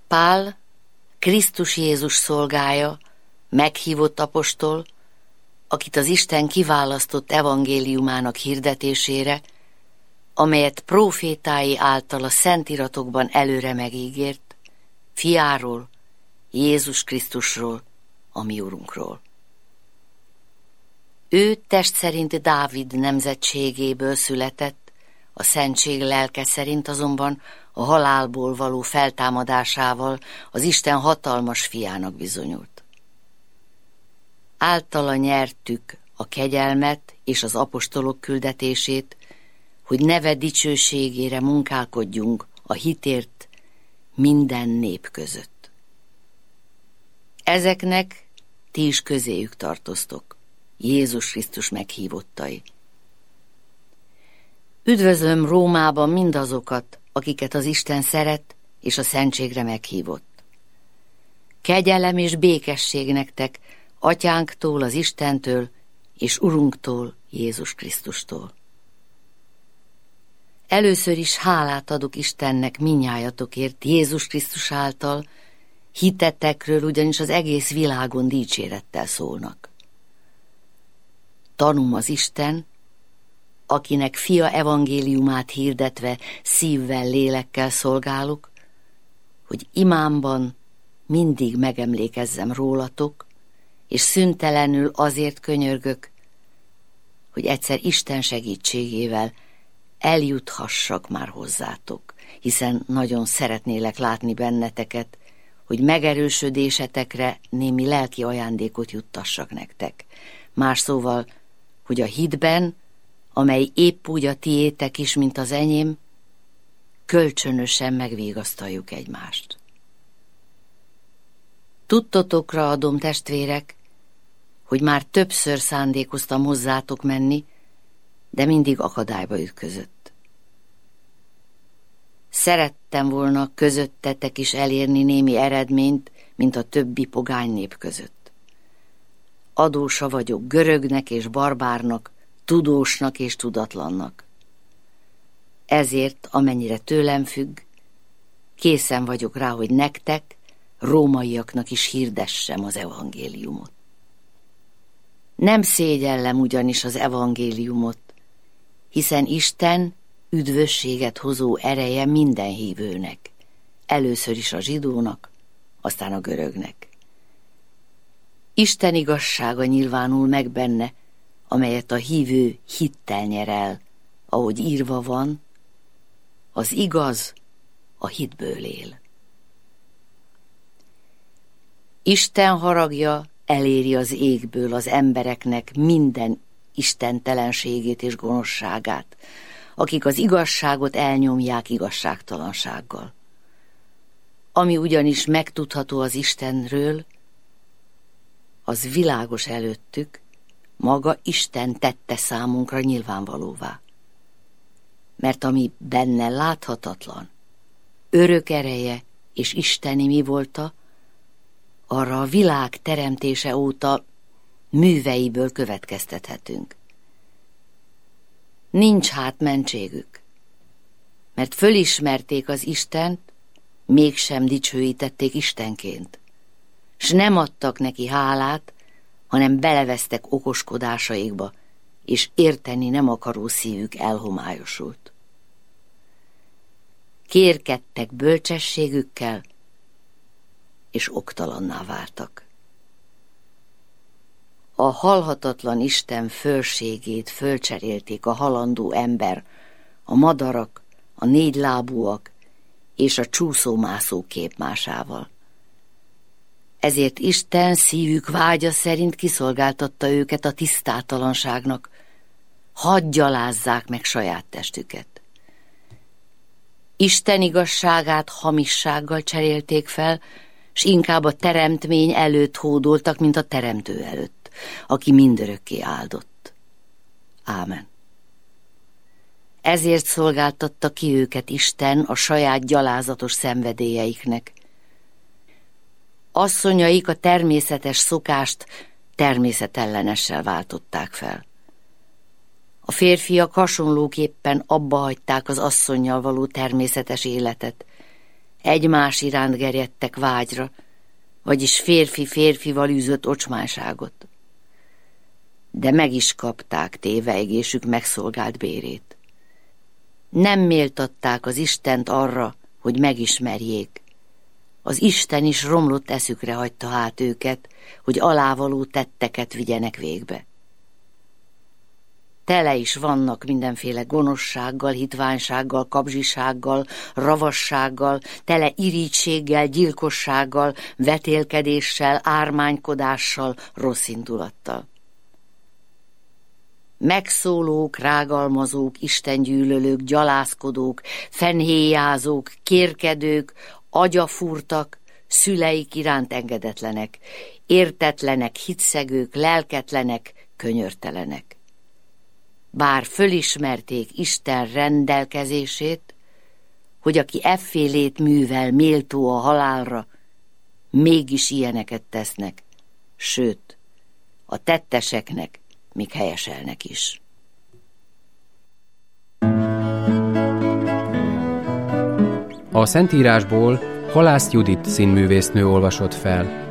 Pál, Krisztus Jézus szolgája, meghívott apostol, akit az Isten kiválasztott evangéliumának hirdetésére, amelyet prófétái által a Szentíratokban előre megígért, fiáról, Jézus Krisztusról, a mi Urunkról. Ő test szerint Dávid nemzetségéből született, a szentség lelke szerint azonban a halálból való feltámadásával az Isten hatalmas fiának bizonyult. Általa nyertük a kegyelmet és az apostolok küldetését, hogy neve dicsőségére munkálkodjunk a hitért minden nép között. Ezeknek ti is közéjük tartoztok, Jézus Krisztus meghívottai. Üdvözlöm Rómában mindazokat, akiket az Isten szeret és a szentségre meghívott. Kegyelem és békesség nektek Atyánktól, az Istentől és Urunktól, Jézus Krisztustól. Először is hálát adok Istennek mindnyájatokért Jézus Krisztus által, hitetekről ugyanis az egész világon dicsérettel szólnak. Tanúm az Isten, akinek fia evangéliumát hirdetve szívvel, lélekkel szolgálok, hogy imámban mindig megemlékezzem rólatok, és szüntelenül azért könyörgök, hogy egyszer Isten segítségével eljuthassak már hozzátok, hiszen nagyon szeretnélek látni benneteket, hogy megerősödésetekre némi lelki ajándékot juttassak nektek. Más szóval, hogy a hitben, amely épp úgy a tiétek is, mint az enyém, kölcsönösen megvigasztaljuk egymást. Tudtotokra adom, testvérek, hogy már többször szándékoztam hozzátok menni, de mindig akadályba ütközött. Szerettem volna közöttetek is elérni némi eredményt, mint a többi pogány nép között. Adósa vagyok görögnek és barbárnak, tudósnak és tudatlannak. Ezért, amennyire tőlem függ, készen vagyok rá, hogy nektek, rómaiaknak is hirdessem az evangéliumot. Nem szégyellem ugyanis az evangéliumot, hiszen Isten üdvösséget hozó ereje minden hívőnek, először is a zsidónak, aztán a görögnek. Isten igazsága nyilvánul meg benne, amelyet a hívő hittel nyer el, ahogy írva van, az igaz a hitből él. Isten haragja eléri az égből az embereknek minden istentelenségét és gonoszságát, akik az igazságot elnyomják igazságtalansággal. Ami ugyanis megtudható az Istenről, az világos előttük, maga Isten tette számunkra nyilvánvalóvá. Mert ami benne láthatatlan, örök ereje és isteni mi volta, arra a világ teremtése óta műveiből következtethetünk. Nincs hát mentségük, mert fölismerték az Istent, mégsem dicsőítették Istenként, s nem adtak neki hálát, hanem belevesztek okoskodásaikba, és érteni nem akaró szívük elhomályosult. Kérkedtek bölcsességükkel, és oktalanná váltak. A halhatatlan Isten fölségét fölcserélték a halandó ember, a madarak, a négylábúak és a csúszómászó képmásával. Ezért Isten szívük vágya szerint kiszolgáltatta őket a tisztátalanságnak, hadd gyalázzák meg saját testüket. Isten igazságát hamissággal cserélték fel, s inkább a teremtmény előtt hódoltak, mint a teremtő előtt, aki mindörökké áldott. Ámen. Ezért szolgáltatta ki őket Isten a saját gyalázatos szenvedélyeiknek. Asszonyaik a természetes szokást természetellenessel váltották fel. A férfiak hasonlóképpen abbahagyták az asszonnyal való természetes életet, egymás iránt gerjedtek vágyra, vagyis férfi férfival űzött ocsmánságot. De meg is kapták téveegésük megszolgált bérét. Nem méltatták az Istent arra, hogy megismerjék. Az Isten is romlott eszükre hagyta hát őket, hogy alávaló tetteket vigyenek végbe. Tele is vannak mindenféle gonoszsággal, hitványsággal, kapzsisággal, ravassággal, tele irítséggel, gyilkossággal, vetélkedéssel, ármánykodással, rosszindulattal. Megszólók, rágalmazók, istengyűlölők, gyalászkodók, fenhéjázók, kérkedők, agyafúrtak, szüleik iránt engedetlenek, értetlenek, hitszegők, lelketlenek, könyörtelenek. Bár fölismerték Isten rendelkezését, hogy aki effélét művel méltó a halálra, mégis ilyeneket tesznek, sőt, a tetteseknek még helyeselnek is. A Szentírásból Halász Judit színművésznő olvasott fel.